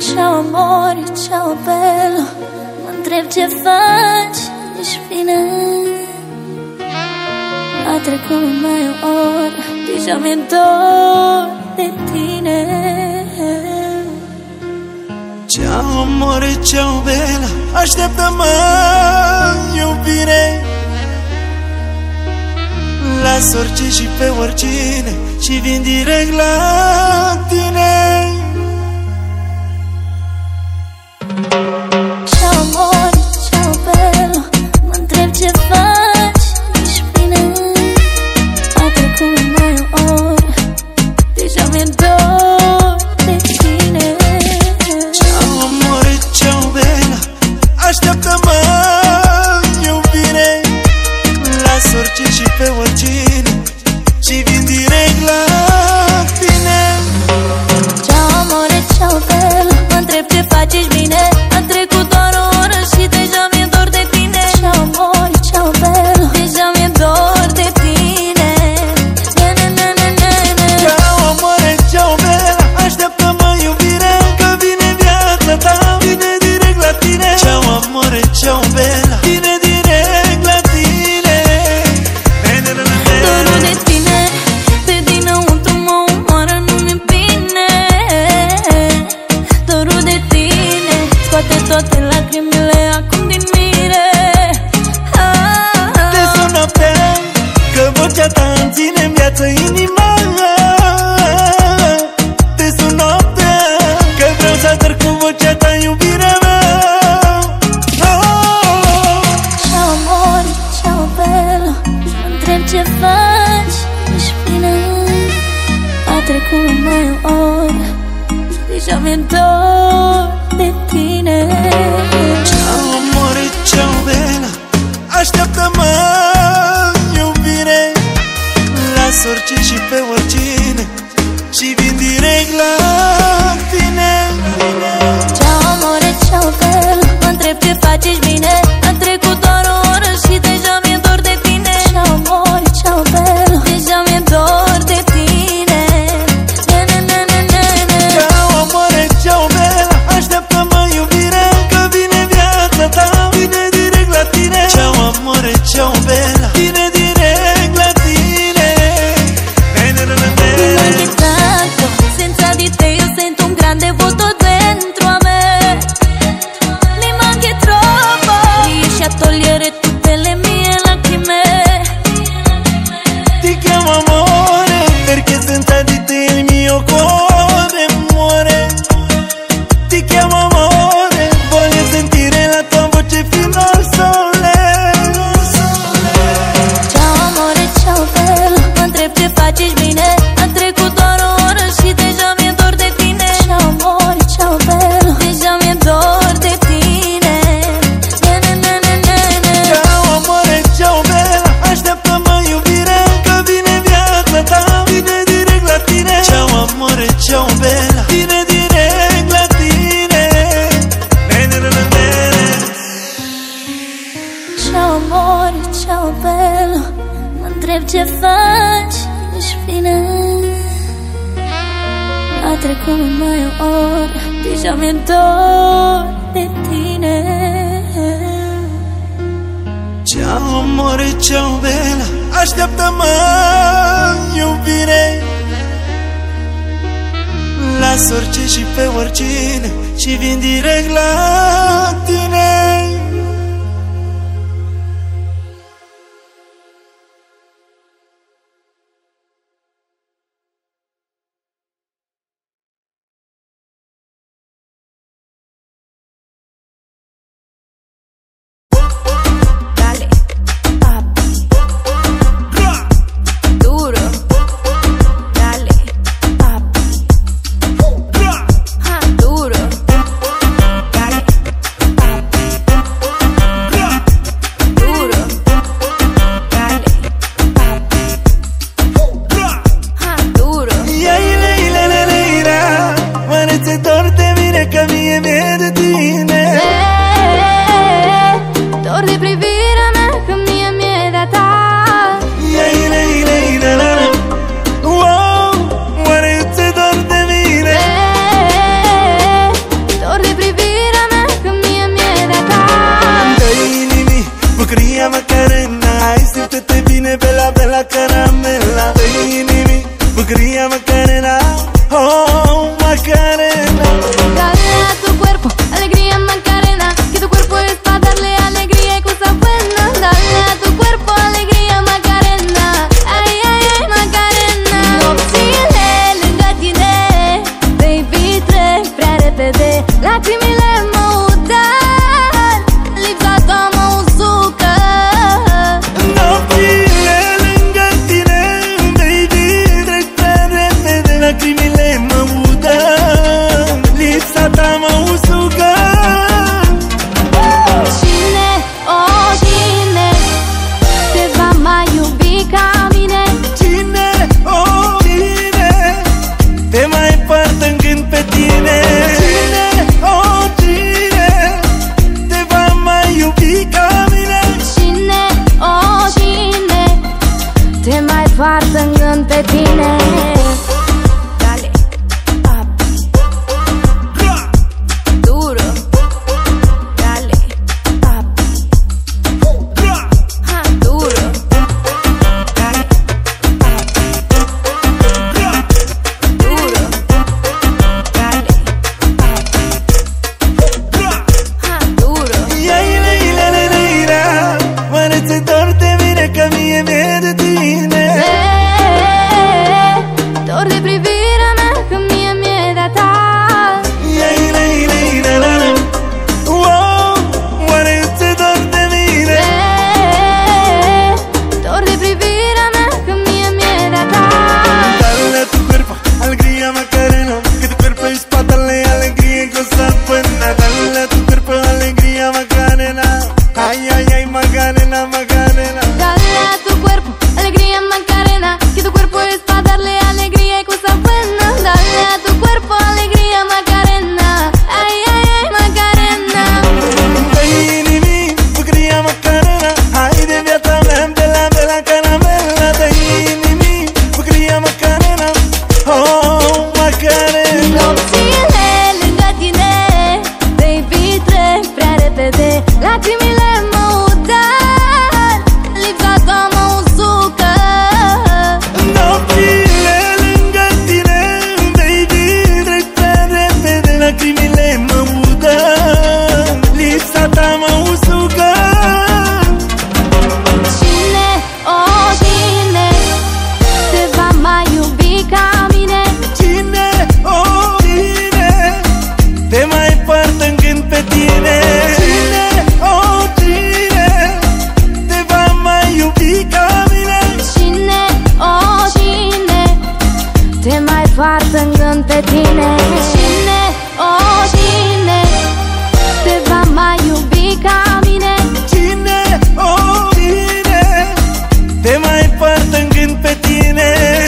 Ciao amore, ciao bello, mă întreb ce faci, ești bine? A trecut mai o oră, deja mi-e dor de tine. Ciao amore, ciao bella, așteaptă-mă, iubire. Las orice și pe oricine și vin direct la tine. Ciao amore, ciao bello, mă întreb ce faci, ești bine? A trecut mai o oră, deja mi-e dor de tine. Ciao amore, ciao bella, așteaptă-mă, iubire. Las orice și pe oricine și vin direct la tine. Ciao amore, ciao bello, mă întreb ce faci, ești bine? A trecut doar o oră și deja mi-e dor de tine. Ciao amore, ciao bello, deja mi-e dor de tine. Ciao amore, ciao bella, așteaptă-mă, iubire, că vine viața ta, vine direct la tine. Ciao amore, ciao bella, vine direct la tine. Dorul de tine, pe dinăuntru mă omoară, nu-mi bine. Dorul de tine, scoate toate lacrimile acum din mire. Te sun noaptea, că vocea ta îmi ține în viață inima. Te sun noaptea, că vreau să ador cu vocea ta iubirea mea. Ciao amore, ciao bello, mă întreb ce faci, ești bine? A trecut mai o oră, deja mi-e dor de tine. Ciao amore, ciao bella, așteaptă-mă, iubire. Las orice și pe oricine și vin direct la tine. Ciao amore, ciao bello, mă întreb ce faci, ești bine? A trecut doar o oră și deja mi-e dor de tine. Ciao amore, ciao bello, deja mi-e dor de tine. Ciao amore, ciao bella, așteaptă-mă, iubire, că vine viața ta, vine direct la tine. Ciao amore, ciao bella, vine direct la tine. Anche tanto, senza di te io sento un grande vuoto dentro a me. Mi manchi troppo, riesci a togliere tutte le mie lacrime. Ti chiamo amore, perché senza di te il mio cuore muore. Ti chiamo amore, voglio sentire la tua voce fino al sole. Ciao amore, ciao bello, mă întreb ce faci, ești bine? A trecut doar o oră și deja mi-e dor de tine. Ciao amore, ciao bello, deja mi-e dor de tine. Ciao amore, ciao bella, așteaptă-mă, iubire, că vine viața ta, vine direct la tine. Ciao amore, ciao bella, vine direct la tine. Ciao amore, ciao bello, mă întreb ce faci, ești bine? A trecut mai o oră, deja mi-e dor de tine. Ciao amore, ciao bella, așteaptă-mă, iubire. Las orice și pe oricine și vin direct la tine. Dale, papi, duro. Dale, papi, duro. Dale, papi, duro. Dale, papi, duro. Ia-i-le-i-le-le-le-ira, oare ți-e dor de mine, că mie de tine. Dor de priviră-mea, că mie de-a ta. Ia-i-le-i-le-i-le-le, wow, oare ți-e dor de mine. Macarena, oh Macarena. Dale a tu cuerpo alegría Macarena, que tu cuerpo es para darle alegría y cosas buenas. Dale a tu cuerpo alegría Macarena, ay ay ay Macarena. Nopțile lângă tine, baby, trec prea repede. Lacrimile mă udar, lipsa ta mă usucă. Nopțile lângă tine, baby, trec prea repede. Lacrimile mă udar, lipsa ta mă usucă. Cine, oh cine, te va mai iubi ca mine? Cine, oh cine, te mai poartă-n gând pe tine? Cine, oh cine, te va mai iubi ca mine? Cine, oh cine, te mai poartă-n gând pe tine? Dale, papi, duro. Dale, papi, ha, duro. Dale, papi, duro. Dale, papi, ha, duro. Ia, ila, ila, ila, ila, ila. Oare ți-e dor de mine că mie mi-e de tine? Dor de privirea mea că mie mi-e de-a ta. Ia, ila, ila, ila, la, la. Wow, oare ți-e dor de mine? Dor de privirea mea că mie mi-e de-a ta. Dale a tu cuerpo alegría Macarena, que tu cuerpo es para darle alegría y cosas buenas. Dale a tu cuerpo alegría Macarena, ay ay ay Macarena, Macarena. Dale a tu cuerpo alegría Macarena, que tu cuerpo es para darle alegría y cosas buenas. Dale a tu cuerpo alegría Macarena, ay ay ay Macarena. Dă-i inimii bucuria Macarena, hai de viața mea, bela, bela caramela. Dă-i inimii bucuria Macarena, oh Macarena. Nopțile lângă tine, baby, trec prea repede. Lacrimile mă udar, lipsa ta mă usucă. Nopțile lângă tine, baby, trec prea repede. Lacrimile mă udar, lipsa ta mă usucă. Cine, oh cine, te va mai iubi ca mine? Cine, oh cine, te mai poartă-n gând pe tine? Cine, oh cine, te va mai iubi ca mine? Cine, oh cine, te mai poartă-n gând pe tine? Cine, oh cine, te va mai iubi ca mine? Cine, oh cine, te mai poartă-n gând pe tine?